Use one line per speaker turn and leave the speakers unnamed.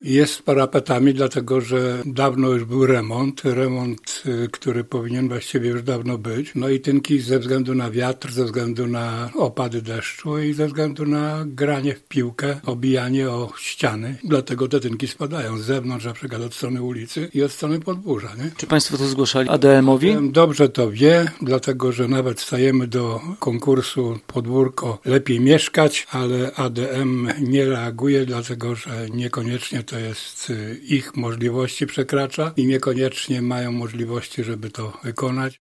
Jest z parapetami, dlatego że dawno już był remont, który powinien właściwie już dawno być. No i tynki ze względu na wiatr, ze względu na opady deszczu i ze względu na granie w piłkę, obijanie o ściany. Dlatego te tynki spadają z zewnątrz, na przykład od strony ulicy i od strony podwórza. Nie?
Czy państwo to zgłaszali ADM-owi?
ADM dobrze to wie, dlatego że nawet stajemy do konkursu podwórko lepiej mieszkać, ale ADM nie reaguje, dlatego że niekoniecznie to jest ich możliwości przekracza i niekoniecznie mają możliwości, żeby to wykonać.